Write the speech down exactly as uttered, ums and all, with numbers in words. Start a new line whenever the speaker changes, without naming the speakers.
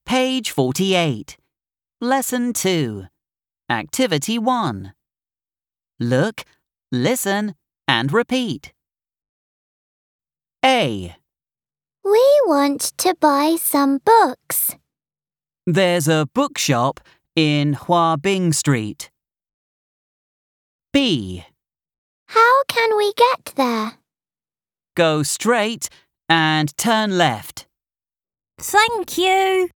Page forty-eight. Lesson two. Activity one. Look, listen, and repeat. A.
We want to buy some books.
There's a bookshop in Huabing Street. B.
How can we get there?
Go straight and turn left.
Thank you.